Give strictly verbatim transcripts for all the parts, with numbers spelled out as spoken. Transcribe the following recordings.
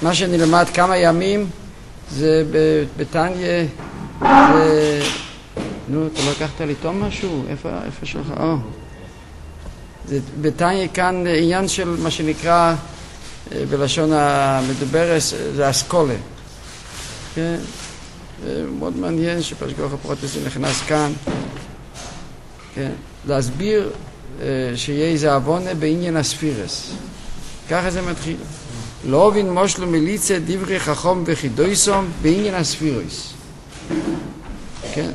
מה שנלמד כמה ימים זה בתניה, זה... נו, אתה לא לקחת לי טוב משהו? איפה, איפה שלך? או. זה בתניה כאן עניין של מה שנקרא בלשון המדוברת, זה אסכולה. כן? זה מאוד מעניין שפשגוח הפרוטס נכנס כאן. כן? להסביר שיהיה איזה אבונה בעניין הספירס. ככה זה מתחיל. לא הבין מושלו מיליצה דברי חכום וחידויסום בעניין הספירוס. כן?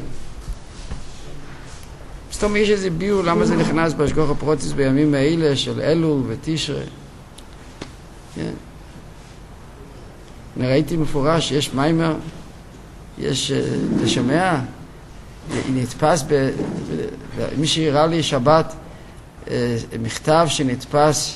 סתום יש איזה ביור למה זה נכנס בהשגוח הפרוטס בימים האלה של אלול ותשרה. כן? אני ראיתי מפורש, יש מיימר, יש, אתה שומע? נתפס, ב, ב, ב, מי שהראה לי שבת, מכתב שנתפס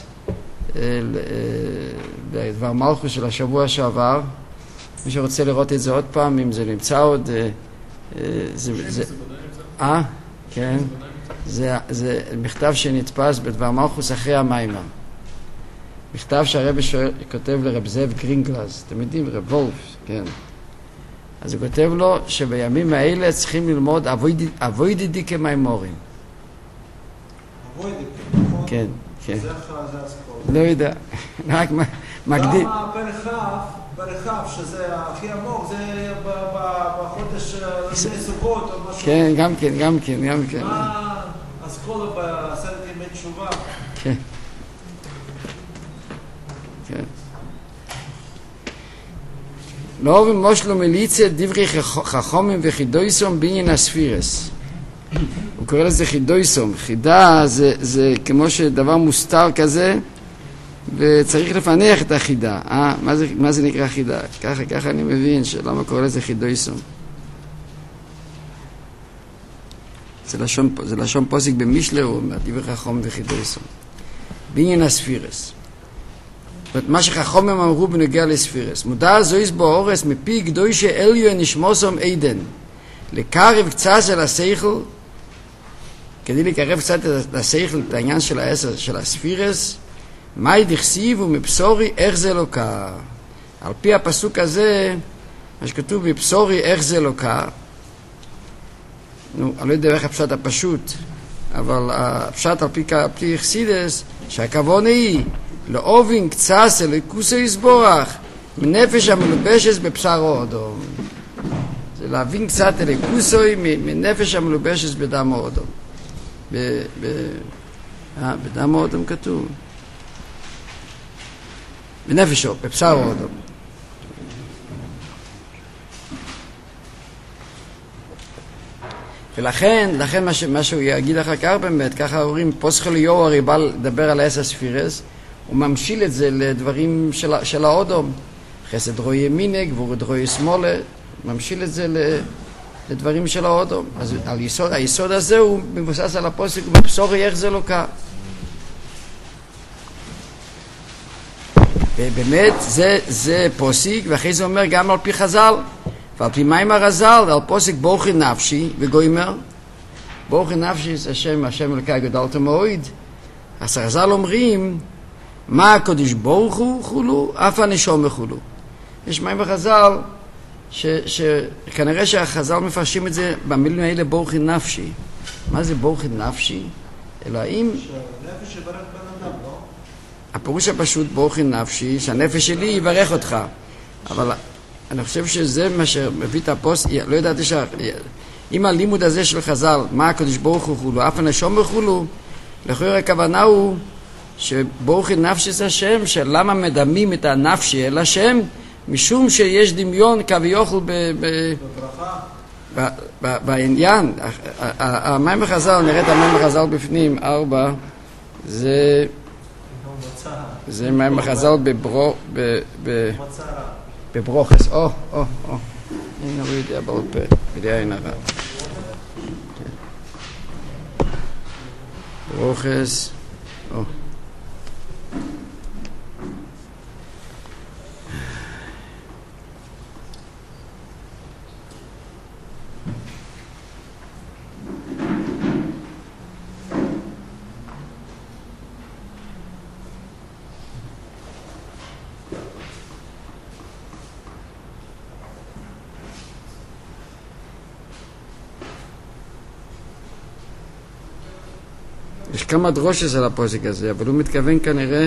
בדבר מלכוס של השבוע שעבר. מי שרוצה לראות את זה עוד פעם, אם זה נמצא עוד, זה, זה, אה? כן. זה, זה מכתב שנתפס בדבר מלכוס אחרי המיימר. מכתב שהרב כותב לרב זאב גרינגלז, אתם יודעים, רב וולף, כן. אז הוא כותב לו שבימים האלה צריכים ללמוד אבוידי כמיימורים. אבוידי, נכון? כן, כן. זה הסקול. לא יודע, רק מקדים. גם ברחב, ברחב, שזה הכי עמוק, זה בחודש לפני סוכות או משהו. כן, גם כן, גם כן, גם כן. מה הסקול בעשרת ימי תשובה? כן. כן. לא אוהבים מושלו מיליציה דברי חכומים וחידויסום בעניין הספירס. הוא קורא לזה חידויסום. חידה זה, זה כמו שדבר מוסתר כזה, וצריך לפענח את החידה. אה, מה זה, מה זה נקרא חידה? ככה, ככה אני מבין שלמה קורא לזה חידויסום. זה לשון, זה לשון פוסק במשלר, הוא אומר, דברי חכומים וחידויסום. בעניין הספירס. מה שחכמים אמרו בנוגע לספירס. מודע זויס באורס מפי גדוי שאליו נשמוסום עדן. לקרב קצת של השכל, כדי לקרב קצת לשכל את העניין של העשר, של הספירס, מהי דכסיב ומבשורי איך זה לא קר. על פי הפסוק הזה, מה שכתוב מבשורי איך זה לא קר, נו, אני לא יודע איך הפשט הפשוט, אבל הפשט על פי, על פי חסידס, שהכוונה היא, לאובין קצת אלוקוסו יסבורך מנפש המלובשת בבשר אדום. זה להבין קצת אלוקוסו מנפש המלובשת בדם אדום. ב, ב, אה, בדם אדום כתוב. בנפשו, בבשר אדום. ולכן, לכן מה, ש, מה שהוא יגיד אחר כך באמת, ככה אומרים, פוסח ליאור הרי בא לדבר על עשר ספירס, הוא ממשיל את זה לדברים של, של האודום. חסד רואי ימינה, גבורת רואי שמאלה, ממשיל את זה לדברים של האודום. אז על יסוד, היסוד הזה הוא מבוסס על הפוסק, ובבשורי איך זה לא קרה. ובאמת זה, זה פוסק, ואחרי זה אומר גם על פי חז"ל, ועל פי מיימר חז"ל, ועל פוסק בורכי נפשי, וגוימר. בורכי נפשי זה השם, השם אלוקי גדלת מאוד. אז חז"ל אומרים, מה הקדוש ברוך הוא חולו, אף הנשום חולו. יש מים בחז"ל, שכנראה שהחז"ל מפרשים את זה במילים האלה בורכי נפשי. מה זה בורכי נפשי? אלוהים... שהנפש יברך בן אדם, לא? הפירוש הפשוט בורכי נפשי, שהנפש שלי יברך אותך. אבל אני חושב שזה מה שמביא את הפוסט, לא ידעתי ש... אם הלימוד הזה של חז"ל, מה הקדוש ברוך הוא חולו, אף הנשום חולו, לכאורה הכוונה הוא שבורכי נפשי זה השם, שלמה מדמים את הנפשי אל השם, משום שיש דמיון כביכול בעניין. המים בחז"ל, נראה את המים בחז"ל בפנים, ארבע, זה זה מים בחז"ל בברוכס. או, או, או. הנה הוא יודע בעל פה, יודע אין הרב. ברוכס, או. יש כמה דרושס על הפוסק הזה, אבל הוא מתכוון כנראה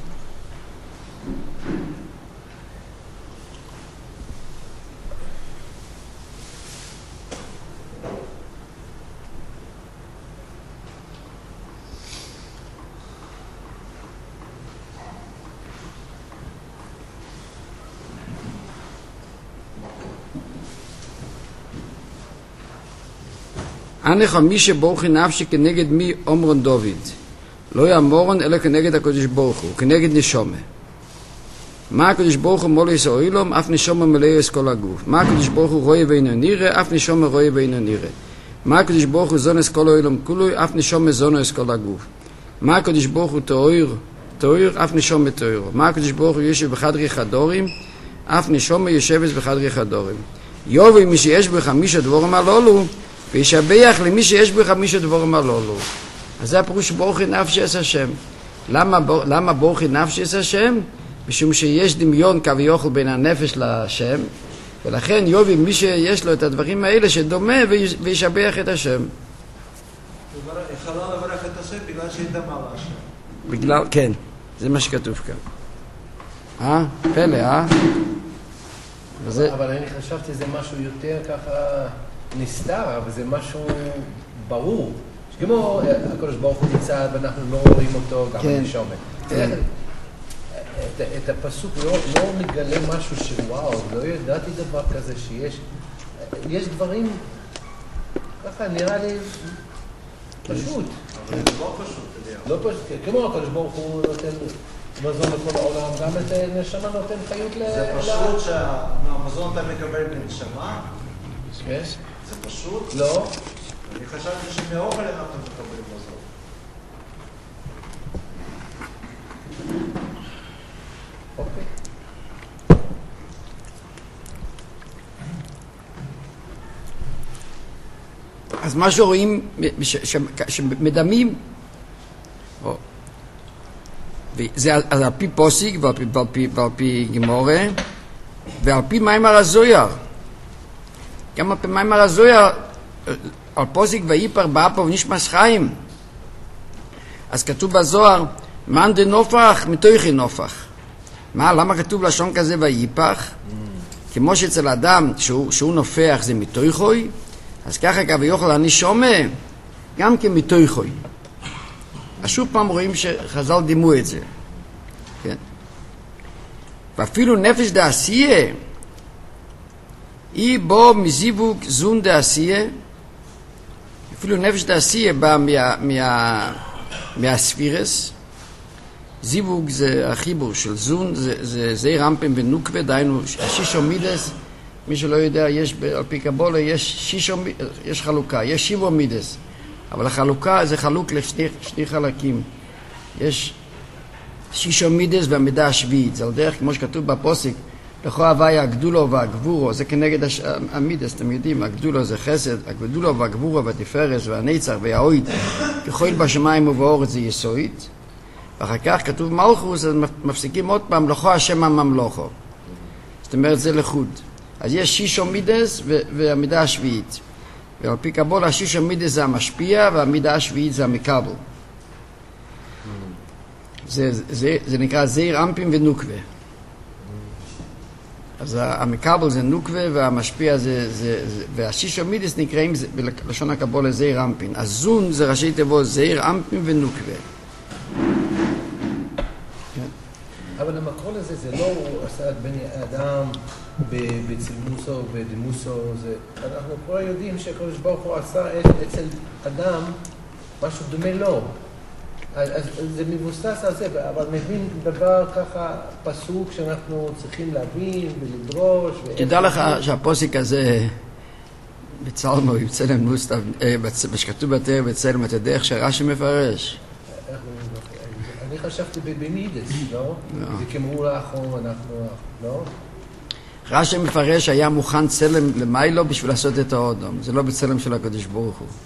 אנך מי שבורכי נפשי כנגד מי אומרון דוד לא יאמורון אלא כנגד הקדוש ברוך הוא, כנגד נשומה. מה הקדוש ברוך הוא מולו יסו אילום, אף נשומה מלא יש כל הגוף. מה הקדוש ברוך הוא רואה ואינו נראה, אף נשומה רואה ואינו נראה. מה הקדוש ברוך הוא זונס כל אילום כולוי, אף נשומה זונס כל הגוף. מה הקדוש ברוך הוא תאיר, תאיר, אף נשומה תאיר. מה הקדוש ברוך הוא יושב בחדרי חדורים, אף נשומה יושבת בחדרי חדורים. יובי מי שיש בך מישהו דבורם הללו, וישבח למי שיש בך מישהו דבורם הללו. אז זה הפירוש בורכי נפשי את השם. למה, למה בורכי נפשי את השם? משום שיש דמיון כביכול בין הנפש לשם, ולכן יובי מי שיש לו את הדברים האלה שדומה וישבח את השם. יכולה לברך את השם בגלל שהיא דמה להשם. בגלל, כן, זה מה שכתוב כאן. אה? פלא, אה? וזה... אבל אני חשבתי שזה משהו יותר ככה נסתר, אבל זה משהו ברור. כמו הקדוש ברוך הוא ניצב ואנחנו לא רואים אותו, גם אני שומע. כן. את, את הפסוק לא, לא מגלה משהו שוואו, לא ידעתי דבר כזה שיש, יש דברים, ככה נראה לי פשוט. אבל זה לא פשוט, לא פשוט, כמו הקדוש ברוך הוא נותן מזון לכל העולם, גם את נשמה נותן חיות ל... זה פשוט שהמזון אתה מקבל בנשמה? כן. זה פשוט? לא. אני חשבתי שמאוכל אנחנו מקבל מזון. אוקיי. אז מה שרואים, שמדמים, זה על פי פוסיק ועל פי, ועל פי גמורה, ועל פי מיימר הזויר. גם על פי מיימר הזויר, על פוסיק ויפר באפו ונשמס חיים. אז כתוב בזוהר, מן דנופח מתוכי נופח. מה, למה כתוב לשון כזה ויפח? כמו שאצל אדם שהוא, שהוא נופח זה מתוכוי, אז ככה כביכול אני שומע גם כמתוכוי. אז שוב פעם רואים שחז"ל דימו את זה. כן? ואפילו נפש דעשייה היא בו מזיווג זון דעשייה. אפילו נפש דעשייה בא מה, מה, מהספירס. זיווג זה החיבור של זון, זה, זה, זה רמפם ונוקווה, דיינו השישו מידס. מי שלא יודע, יש, על פי קבולה, יש שישו, יש חלוקה, יש שיבו מידס. אבל החלוקה זה חלוק לשני שני חלקים. יש שישו מידס והמידה השביעית. זה על דרך, כמו שכתוב בפוסק, לכו הוויה הגדולו והגבורו, זה כנגד הש... המידס, אתם יודעים, הגדולו זה חסד, הגדולו והגבורו והתפארס והנצח והאויד, ככל בשמיים ובאורץ זה יסועית. ואחר כך כתוב מלכוס, אז מפסיקים עוד פעם, לכו השם הממלוכו. זאת אומרת, זה לחוד. אז יש שישו מידס והמידה השביעית. ועל פי קבולה, שישו מידס זה המשפיע, והמידה השביעית זה המקבל. זה, זה, זה נקרא זעיר אמפים ונוקווה. אז המקבל זה נוקווה, והמשפיע זה, זה, זה והשישו מידס נקראים בלשון הקבולה זעיר אמפין. אז זון זה ראשי תיבות זעיר אמפים ונוקווה. אבל המקרון הזה זה לא הוא עשה את בני אדם בצלמוסו ובדמוסו, אנחנו כבר יודעים שהקדוש ברוך הוא עשה אצל אדם משהו דומה לו. אז זה מבוסס על זה, אבל מבין דבר ככה פסוק שאנחנו צריכים להבין ולדרוש. תדע לך שהפוסק הזה בצלמו, בצלם נוסטב, בשכתוב בתאר בצלם, אתה יודע איך שרש"י מפרש? אני חשבתי במידס, לא? זה כמו לאחור, אנחנו, לא? רש"י מפרש היה מוכן צלם למיילו בשביל לעשות את האודום. זה לא בצלם של הקדוש ברוך הוא.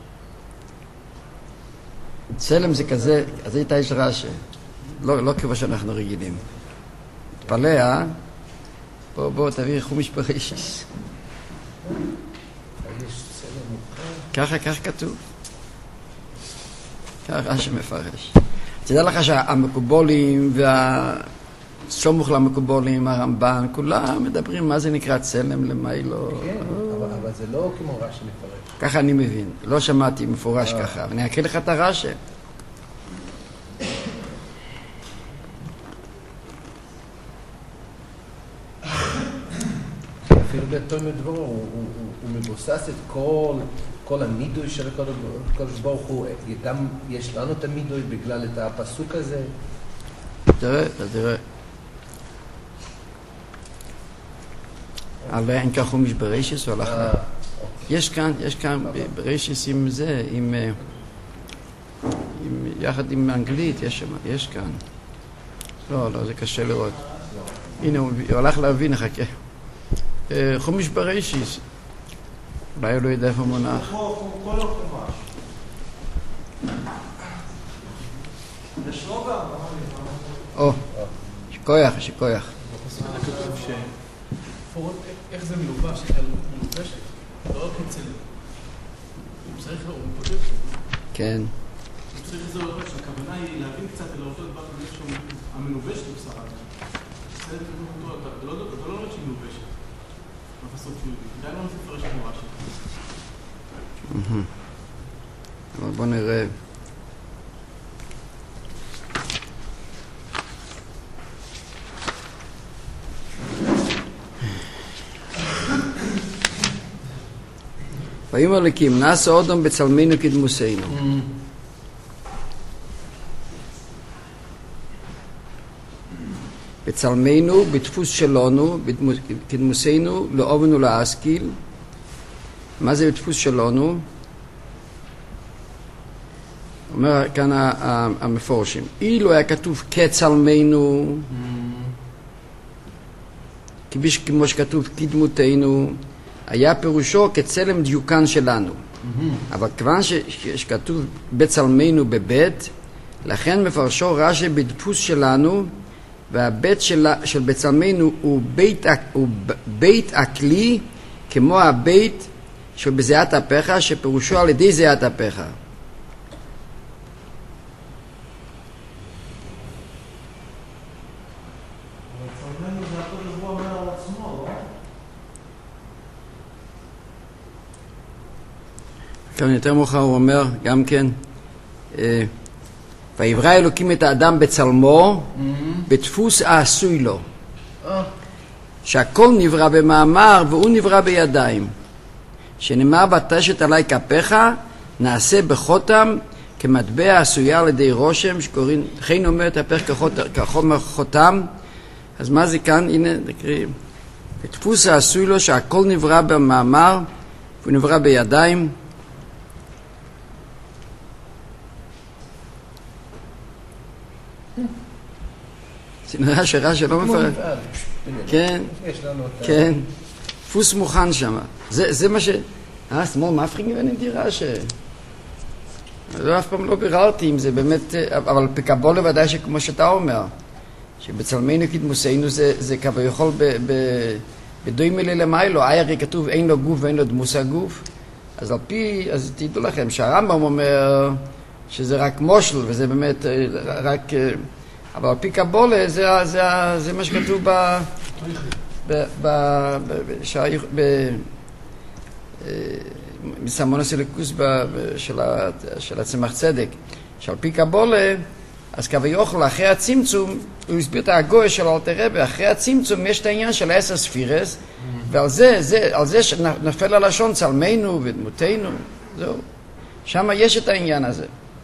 צלם זה כזה, אז איתה יש רש"י. לא, לא כמו שאנחנו רגילים. תפלא, אה? בוא, בוא, תביא חומש בראשיס. ככה, כך כתוב. רש"י מפרש. תדע לך שהמקובולים והסומוך למקובולים, הרמב"ן, כולם מדברים מה זה נקרא צלם למיילו. כן, אבל זה לא כמו רש"י מפרש. ככה אני מבין, לא שמעתי מפורש ככה. אני אקריא לך את הרש"י. אפילו בתלמוד דבור הוא מבוסס את כל כל המידוי של הקדוש ברוך הוא, גם יש לנו את המידוי בגלל את הפסוק הזה. תראה, תראה. אבל אין כך חומש בראשיס או הלך לה. יש כאן, יש כאן בראשיס עם זה, עם, יחד עם אנגלית, יש שם, יש כאן. לא, לא, זה קשה לראות. הנה, הוא הלך להבין, נחכה. חומש בראשיס. אולי הוא לא יודע איפה מונח. או, שכויח, שכויח. איך זה מלובש? מלובשת? לא רק אצל... הוא צריך לו, הוא כותב שם. כן. הוא צריך לזה לובש, הכוונה היא להבין קצת על אותו דבר המלובשת הוא שרה. אתה לא רואה שהיא מלובשת. בפסוק יהודי. די לא מפרש כמו רש"י. אבל בוא נראה. ויאמר אלוקים נעשה אדם בצלמנו כדמוסנו. בצלמנו, בדפוס שלנו, כדמוסנו, לאובן ולהשכיל. מה זה בדפוס שלנו? אומר כאן המפורשים, אילו היה כתוב כצלמנו, כמו שכתוב כדמותנו, היה פירושו כצלם דיוקן שלנו. אבל כיוון שכתוב בצלמנו בבית, לכן מפרשו רש"י בדפוס שלנו, והבית של, של בצלמנו הוא בית, הוא בית הכלי, כמו הבית של בזיעת אפיך, שפירושו על ידי זיעת אפיך. כאן יותר מאוחר הוא אומר גם כן, ויברא אלוקים את האדם בצלמו, בדפוס העשוי לו. שהכל נברא במאמר והוא נברא בידיים. שנאמר ותשת עלי כפיך, נעשה בחותם כמטבע עשויה על ידי רושם, שקוראים, לכן אומר את הפך כחומר חותם. אז מה זה כאן? הנה נקריא. בדפוס העשוי לו שהכל נברא במאמר והוא נברא בידיים. זה נראה שרש"י לא מפרט. כן, כן. דפוס מוכן שם. זה מה ש... אה, שמאל מפחיק גוונים דירה ש... אני אף פעם לא ביררתי אם זה באמת... אבל בקבולה ודאי שכמו שאתה אומר, שבצלמנו כדמוסנו זה כביכול בדומה ללמיילו. הרי כתוב אין לו גוף ואין לו דמוס הגוף. אז על פי... אז תדעו לכם שהרמב"ם אומר שזה רק מושל וזה באמת רק... אבל על פי קבולה זה, זה, זה מה שכתוב ב... ב... ב... ב... מסמונוס אליקוס של הצמח צדק, שעל פי קבולה, אז כביכול אחרי הצמצום, הוא הסביר את הגוי של אלתר רבי, אחרי הצמצום יש את העניין של עשר ספירס, ועל זה, זה, על זה נפל הלשון צלמנו ודמותנו, זהו. שם יש את העניין הזה.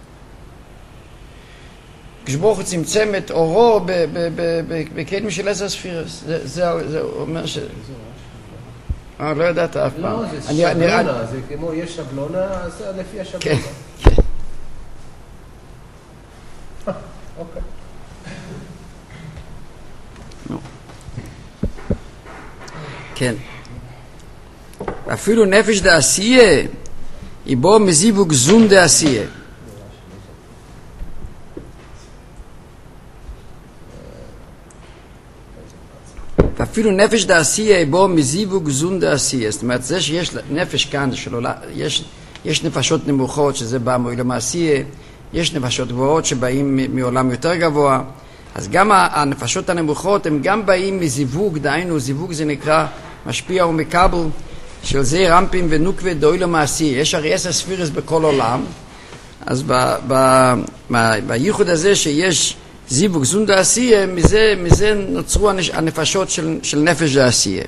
כשברוך הוא צמצם את אורו בקדם של עשר ספירס. זה אומר ש... אה, לא ידעת אף פעם. לא, זה שבלונה, זה כמו יש שבלונה, אז לפי השבלונה. כן, כן. אוקיי. כן. אפילו נפש דעשייה, היא בו מזיווג זום דעשייה. ואפילו נפש דעשייה בו מזיווג זון דעשייה. זאת אומרת, זה שיש נפש כאן, שלא, יש, יש נפשות נמוכות, שזה בא מועיל המעשייה, יש נפשות גבוהות שבאים מעולם יותר גבוה, אז גם הנפשות הנמוכות הם גם באים מזיווג, דהיינו זיווג זה נקרא משפיע ומקבל, של זה רמפים ונוקווה דוילו מעשי. יש הרי עשר ספירס בכל עולם, אז ב, ב, ב, בייחוד הזה שיש זיווג זון דעשייה, מזה, מזה נוצרו הנפשות של, של נפש דעשייה.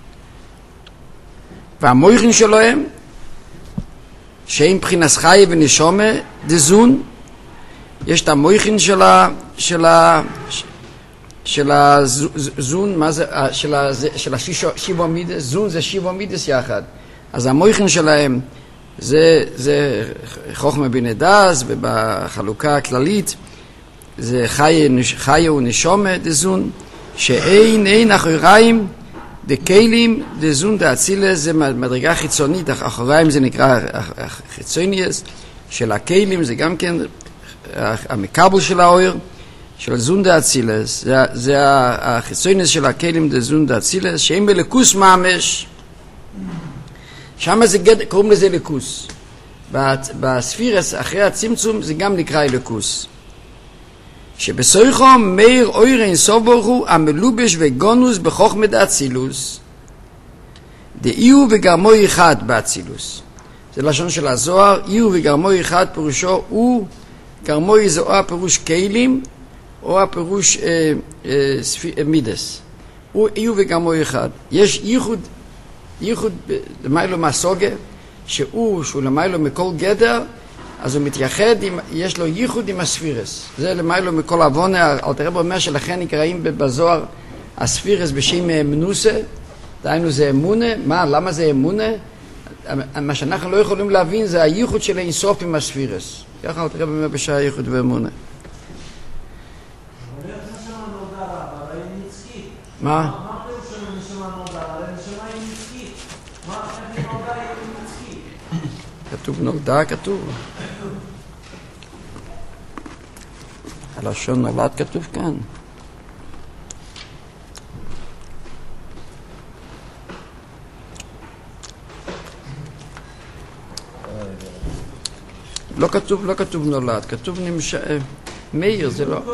והמויכין שלהם, שהם מבחינת חי ונשומה דזון, יש את המויכין של ה... של ה... של הזון, מה זה? של ה... של השיבו מידס, זון זה שיבו מידס יחד. אז המויכין שלהם זה, זה חוכמה בנדז, ובחלוקה הכללית זה חי, חי ונשומה דזון, שאין אין אחוריים דקיילים דזון דאצילס, זה מדרגה חיצונית, אחוריים זה נקרא חיצוניאס, של הקיילים זה גם כן המקבל של האויר, של זון דאצילס, זה, זה החיצוניאס של הקיילים דזון דאצילס, שהם בלכוס ממש, שם זה גד, קוראים לזה לקוס. בספירס אחרי הצמצום זה גם נקרא לקוס. שבסויכו מאיר אויר אין סוף ברוך הוא המלובש וגונוס בחוכמה דאצילוס, דאיהו וגרמוי אחד באצילוס. זה לשון של הזוהר, איהו וגרמוי אחד פירושו הוא, גרמוי זה או הפירוש קיילים או הפירוש אה, אה, ספי, אה, מידס. הוא איהו וגרמוי אחד. יש ייחוד, ייחוד למיילו מהסוגה, שהוא, שהוא למיילו מכל גדר, אז הוא מתייחד, עם, יש לו ייחוד עם הספירס. זה למיילו מכל אבונה, אלתר רבי אומר שלכן נקראים בזוהר הספירס בשם מנוסה, דהיינו זה אמונה. מה, למה זה אמונה? מה שאנחנו לא יכולים להבין זה הייחוד של אינסוף עם הספירס. ככה אלתר רבי אומר בשעה ייחוד ואמונה. מה? כתוב נולדה, כתוב. הלשון נולד כתוב כאן. לא כתוב, לא כתוב נולד, כתוב נמש... מאיר, זה לא...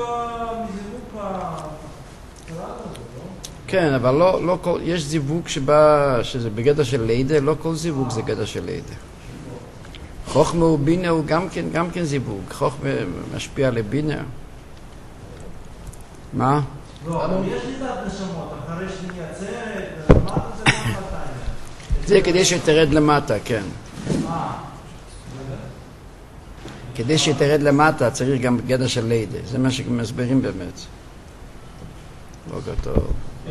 כן, אבל לא, לא כל... יש זיווג שבא, שזה בגדר של לידה, לא כל זיווג זה גדר של לידה. חוכמה ובינה הוא גם כן, גם כן זיווג. חוכמה משפיע על בינה. מה? לא, אבל יש לי דעת נשמות, אחרי שמייצרת, ולמטה זה גם חתיים. זה כדי שתרד למטה, כן. מה? כדי שתרד למטה צריך גם גדר של לידה. זה מה שמסברים באמת. לא כתוב.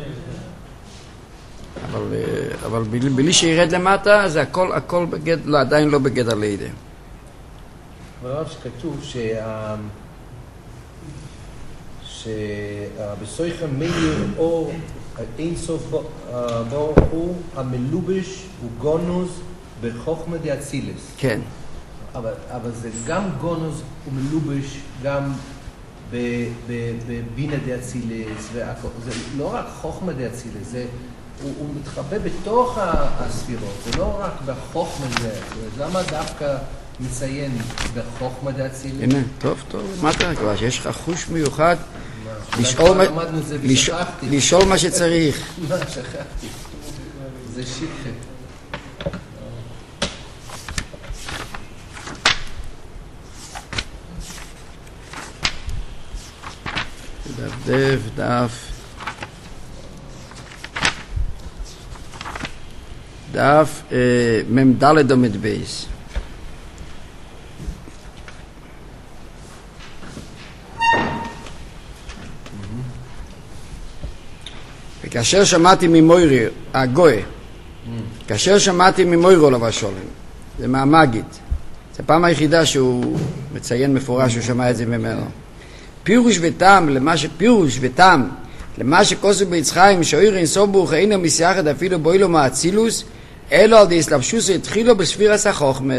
אבל, אבל בלי שירד למטה, זה הכל, הכל בגד, לא, עדיין לא בגדר לידה. אבל רק שכתוב שה... שבסויכם מאיר אור אין סוף ברוך הוא המלובש הוא גונוס בחוכמה דאצילס. כן. אבל, אבל זה גם גונוס ומלובש גם בבינה דאצילס, זה לא רק חוכמה דאצילס, זה הוא, הוא מתחבא בתוך הספירות, זה לא רק בחוכמה זה, למה דווקא מציין בחוכמה דאצילס? הנה, טוב, טוב, מה אתה כבר, שיש לך חוש מיוחד לשאול מה, לשאול, לשאול מה שצריך. מה, שכחתי, זה שכחה. דף דף דף דף ממדלת עומד בייס. וכאשר שמעתי ממוירי הגוי, כאשר שמעתי ממוירו לבשולם, זה מהמגיד, זה הפעם היחידה שהוא מציין מפורש שהוא שמע את זה ממנו. פירוש וטעם למה שפירוש וטעם למה שכוסו ביצחיים שאויר אין סובוך אינו מסייחד אפילו בוילו מאצילוס אלו על די סלבשוס התחילו בספירס החוכמה.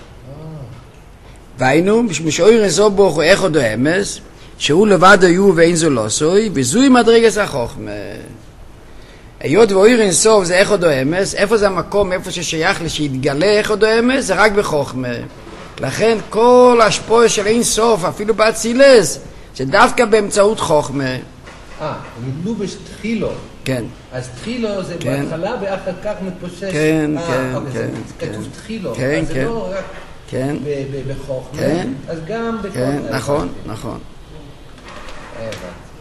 והיינו משאויר אין סובוך הוא איך עוד האמס שהוא לבד היו ואין זו לא סוי וזוי מדרגס החוכמה. היות ואויר אין סוב זה איך עוד האמס, איפה זה המקום איפה ששייך לי שיתגלה איך עוד האמס? זה רק בחוכמה. לכן כל השפוע של אין סוף, אפילו באצילס, זה דווקא באמצעות חוכמה. אה, מלובש תחילו. כן. אז תחילו זה כן. בהתחלה ואחר כך מתפושש. כן, אה, כן, אוקיי, כן. זה כתוב כן. תחילו. כן, אז כן. זה לא רק כן. ב- ב- בחוכמה. כן. אז גם בכל... כן, נכון, נכון. הבנתי.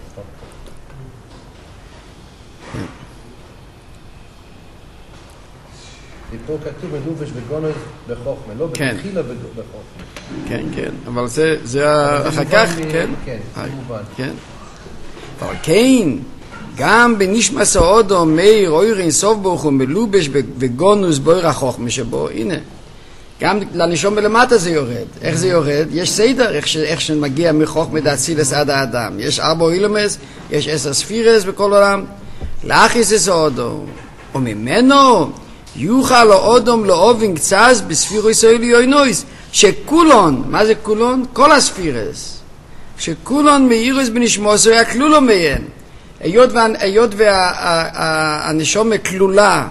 ופה כתוב מלובש בגונוז בחוכמה, לא כן. בתחילה בחוכמה. כן, כן. אבל זה, זה אבל זה אחר כך, מובן מ- כן. כן, זה מובן. כן. אבל כן, גם בנשמס האודו מאיר אויר אין סוף ברוך הוא מלובש בגונוז בויר החוכמה שבו, הנה. גם לנשום מלמטה זה יורד. איך זה יורד? יש סדר, איך, ש, איך שמגיע מחוכמה דאצילס עד האדם. יש ארבע אילומס, יש עשר ספירס בכל העולם. לאחיס es האודו. וממנו יוכל האודום לאובין קצז בספירו ישראלי יוינויס. שכולון, מה זה כולון? כל הספירס. שכולון מאירוס בנשמוסו יקלולו מהן. היות, וה, היות והנשום כלולה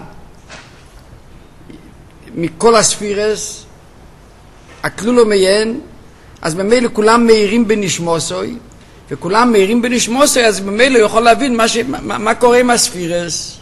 מכל הספירס, הכלולו מהן, אז במילא כולם מאירים בנשמוסוי, וכולם מאירים בנשמוסוי, אז במילא יכול להבין מה, ש, מה, מה קורה עם הספירס.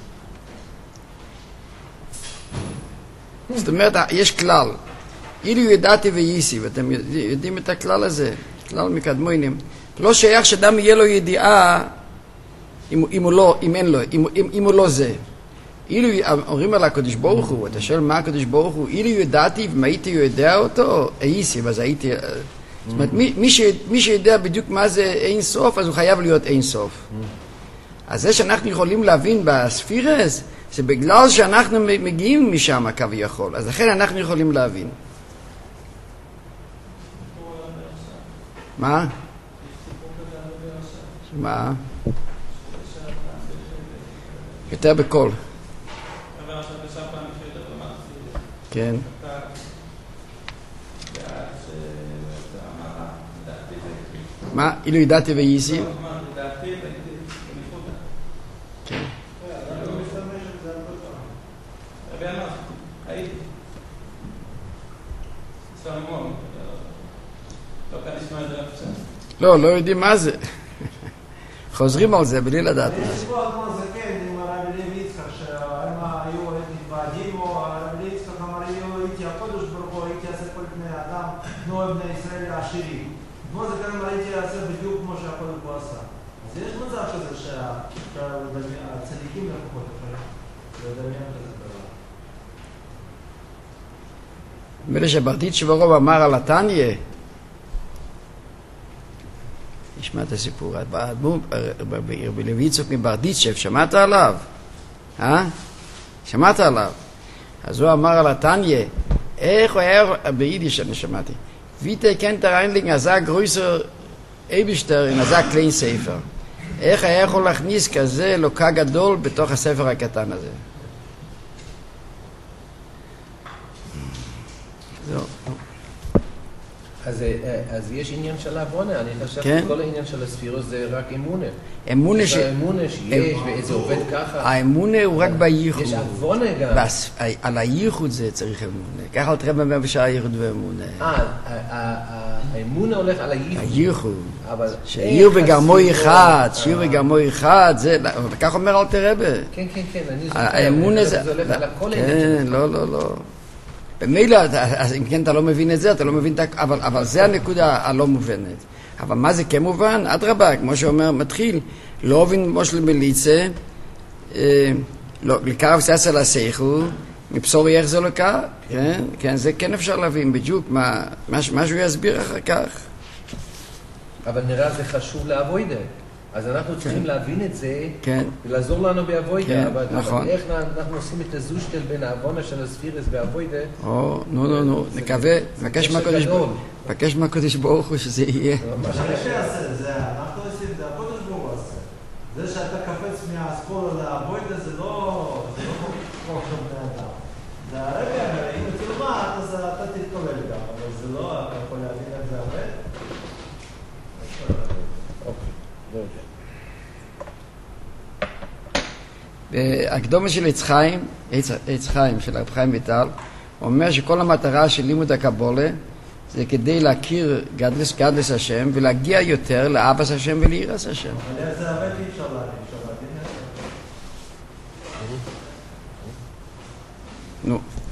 זאת אומרת, יש כלל. אילו ידעתי וייסי, ואתם יודעים את הכלל הזה, כלל מקדמונים, לא שייך שאדם יהיה לו ידיעה אם, אם הוא לא, אם אין לו, אם, אם, אם הוא לא זה. אילו אומרים על הקדוש ברוך הוא, אתה שואל מה הקדוש ברוך הוא, אילו ידעתי ואם הייתי יודע אותו, הייתי, אז הייתי, זאת אומרת, מי, מי, ש, מי שיודע בדיוק מה זה אין סוף, אז הוא חייב להיות אין סוף. אז זה שאנחנו יכולים להבין בספירס, זה בגלל שאנחנו מגיעים משם כביכול, אז לכן אנחנו יכולים להבין. מה? מה? יותר בקול. כן. מה? אילו ידעתי וייסי? כן. לא, לא יודעים מה זה. חוזרים על זה בלי לדעת מה זה. יש פה אדמון זקן עם הרב לוי יצחק, שהם היו מתוועדים, או הרב לוי יצחק אמר, הייתי הקודש ברוך הוא, הייתי אעשה כל בני אדם, כמו בני ישראל העשירים. אדמון זקן אמר, הייתי אעשה בדיוק כמו שהקודש הוא עשה. אז יש מצב כזה שהצדיקים לפחות יכולים לדמיין כזה דבר. מילא שברדיץ' ברוב אמר על התניה, נשמע את הסיפור, רבי לוי יצחק מברדיצ'ב, שמעת עליו? אה? שמעת עליו? אז הוא אמר על התניה, איך הוא היה, ביידיש אני שמעתי, ויתה kennt er eigentlich als ein größer Eibischter in ein klein ספר. איך היה יכול להכניס כזה לוקה גדול בתוך הספר הקטן הזה? זהו. אז, אז יש עניין של אבונה, אני חושב כן. שכל העניין של הספירות זה רק אמונה. אמונה ש... ש... אמונה שיש, וזה עובד ככה. האמונה הוא רק בייחוד. יש אבונה גם. בס... על הייחוד זה צריך אמונה. ככה על תראה במאה בשעה ייחוד ואמונה. אה, האמונה הולך על הייחוד. הייחוד. אבל... שעיר וגרמוי אחד, שיר וגרמוי אחד, זה... כך אומר אל תראה ב... כן, כן, כן, אני זוכר. האמונה זה... זה הולך על הכל העניין כן, שלך. לא, לא, לא. במילא, אז אם כן אתה לא מבין את זה, אתה לא מבין את... אבל, אבל זה הנקודה הלא מובנת. אבל מה זה כן מובן? אדרבה, כמו שאומר, מתחיל, לא הבין מושל מליצה, אה, לא, לקרב סייסה לסייכו, מבשור איך זה לקה, כן, כן, זה כן אפשר להבין בדיוק, מה, מה, מה שהוא יסביר אחר כך. אבל נראה זה חשוב לאבוידה. אז אנחנו צריכים להבין את זה, כן. ולעזור לנו באבוידה. כן, אבל, נכון. אבל איך אנחנו עושים את הזושטל בין האבונה של הספירס באבוידה? או, נו, נו, נו, נקווה, נבקש מהקדוש ברוך הוא, נבקש מהקדוש ברוך הוא שזה יהיה. מה שיעשה, זה אנחנו עושים, זה הקודש ברוך הוא עושה. זה שאתה קפץ מהספור לאבוידה זה לא כמו של בני אדם. זה הרגע, אם תלמד, אז אתה תתקבל גם, אבל זה לא, אתה יכול להבין איך זה עובד. הקדומה של עץ חיים, עץ חיים של הרב חיים ויטל, אומר שכל המטרה של לימוד הקבולה זה כדי להכיר גדלס גדלס השם ולהגיע יותר לאבס השם ולירס השם. אבל איך זה הרבה אי אפשר להגיד, אפשר להגיד. נו.